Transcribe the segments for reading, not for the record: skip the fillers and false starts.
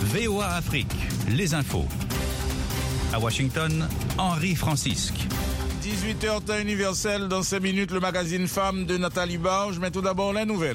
VOA Afrique, les infos. À Washington, Henri Francisque. 18h temps universel, dans 5 minutes, le magazine Femmes de Nathalie Barge. Mais tout d'abord, la nouvelle.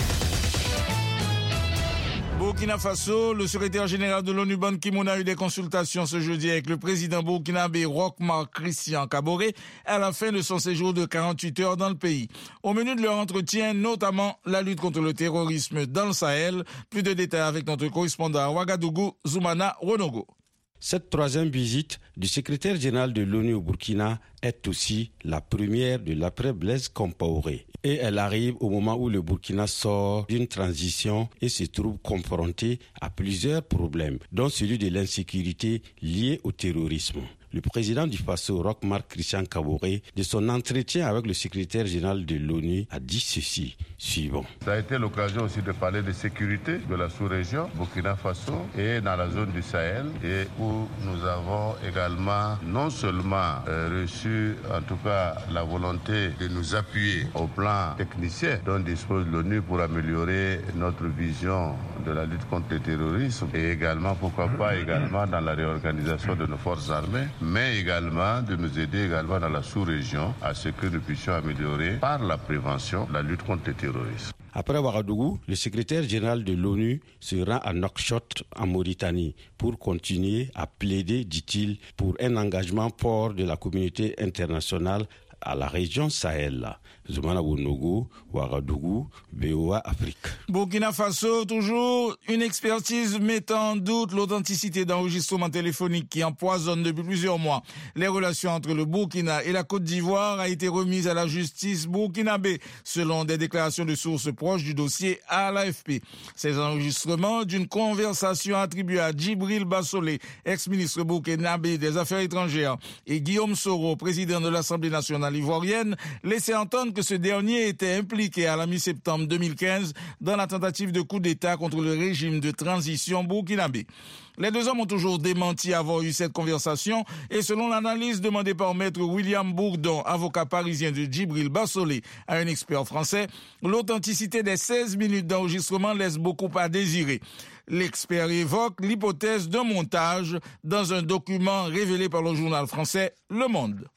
Burkina Faso, le secrétaire général de l'ONU Ban Ki-moon a eu des consultations ce jeudi avec le président burkinabé Roch Marc Christian Kaboré à la fin de son séjour de 48 heures dans le pays. Au menu de leur entretien, notamment la lutte contre le terrorisme dans le Sahel. Plus de détails avec notre correspondant à Ouagadougou, Zoumana Ronogo. Cette troisième visite du secrétaire général de l'ONU au Burkina est aussi la première de l'après Blaise Compaoré. Et elle arrive au moment où le Burkina sort d'une transition et se trouve confronté à plusieurs problèmes, dont celui de l'insécurité liée au terrorisme. Le président du Faso, Roch Marc Christian Kaboré, de son entretien avec le secrétaire général de l'ONU, a dit ceci, suivant. Ça a été l'occasion aussi de parler de sécurité de la sous-région, Burkina Faso, et dans la zone du Sahel, et où nous avons également non seulement reçu en tout cas la volonté de nous appuyer au plan technicien dont dispose l'ONU pour améliorer notre vision de la lutte contre le terrorisme, et également, pourquoi pas, également dans la réorganisation de nos forces armées, mais également de nous aider également dans la sous-région à ce que nous puissions améliorer par la prévention la lutte contre le terrorisme. Après Ouagadougou, le secrétaire général de l'ONU se rend à Nouakchott en Mauritanie pour continuer à plaider, dit-il, pour un engagement fort de la communauté internationale à la région Sahel. Zoumana Wonogo, Ouagadougou, VOA Afrique. Burkina Faso, toujours une expertise mettant en doute l'authenticité d'enregistrements téléphoniques qui empoisonnent depuis plusieurs mois les relations entre le Burkina et la Côte d'Ivoire a été remise à la justice burkinabé, selon des déclarations de sources proches du dossier à l'AFP. Ces enregistrements d'une conversation attribuée à Djibril Bassolé, ex-ministre burkinabé des Affaires étrangères, et Guillaume Soro, président de l'Assemblée nationale ivoirienne, laissaient entendre que ce dernier était impliqué à la mi-septembre 2015 dans la tentative de coup d'État contre le régime de transition burkinabé. Les deux hommes ont toujours démenti avoir eu cette conversation et selon l'analyse demandée par maître William Bourdon, avocat parisien de Djibril Bassolé, à un expert français, l'authenticité des 16 minutes d'enregistrement laisse beaucoup à désirer. L'expert évoque l'hypothèse d'un montage dans un document révélé par le journal français Le Monde.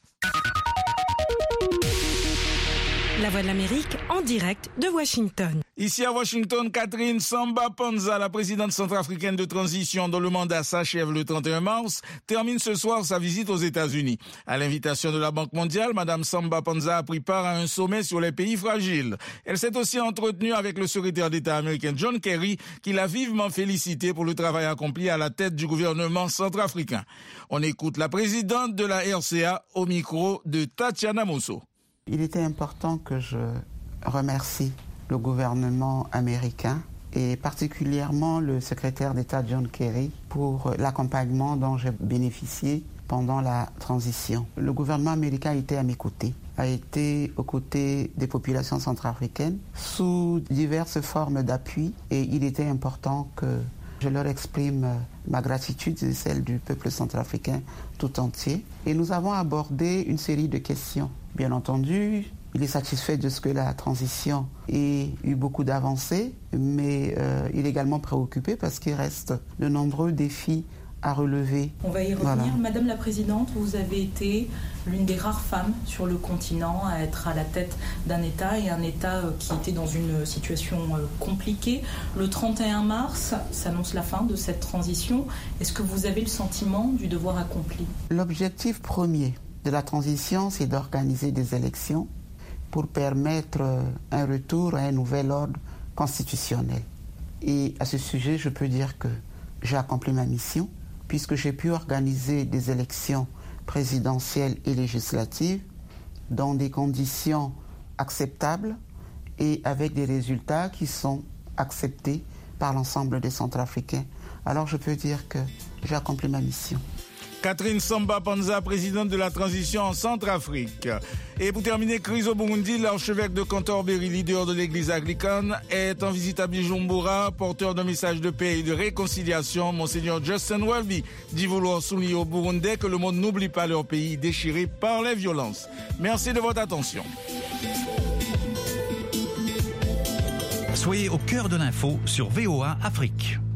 La Voix de l'Amérique en direct de Washington. Ici à Washington, Catherine Samba-Panza, la présidente centrafricaine de transition dont le mandat s'achève le 31 mars, termine ce soir sa visite aux États-Unis. À l'invitation de la Banque mondiale, Madame Samba-Panza a pris part à un sommet sur les pays fragiles. Elle s'est aussi entretenue avec le secrétaire d'État américain John Kerry, qui l'a vivement félicité pour le travail accompli à la tête du gouvernement centrafricain. On écoute la présidente de la RCA au micro de Tatiana Mosso. Il était important que je remercie le gouvernement américain et particulièrement le secrétaire d'État John Kerry pour l'accompagnement dont j'ai bénéficié pendant la transition. Le gouvernement américain était à mes côtés, a été aux côtés des populations centrafricaines sous diverses formes d'appui et il était important que je leur exprime ma gratitude et celle du peuple centrafricain tout entier. Et nous avons abordé une série de questions. Bien entendu, il est satisfait de ce que la transition ait eu beaucoup d'avancées, mais il est également préoccupé parce qu'il reste de nombreux défis à relever. On va y revenir. Voilà. Madame la Présidente, vous avez été l'une des rares femmes sur le continent à être à la tête d'un État et un État qui était dans une situation compliquée. Le 31 mars s'annonce la fin de cette transition. Est-ce que vous avez le sentiment du devoir accompli ? L'objectif premier de la transition, c'est d'organiser des élections pour permettre un retour à un nouvel ordre constitutionnel. Et à ce sujet, je peux dire que j'ai accompli ma mission puisque j'ai pu organiser des élections présidentielles et législatives dans des conditions acceptables et avec des résultats qui sont acceptés par l'ensemble des Centrafricains. Alors je peux dire que j'ai accompli ma mission. Catherine Samba-Panza, présidente de la transition en Centrafrique. Et pour terminer, Chris au Burundi, l'archevêque de Canterbury, leader de l'église anglicane, est en visite à Bujumbura, porteur d'un message de paix et de réconciliation. Monseigneur Justin Welby dit vouloir souligner aux Burundais que le monde n'oublie pas leur pays déchiré par les violences. Merci de votre attention. Soyez au cœur de l'info sur VOA Afrique.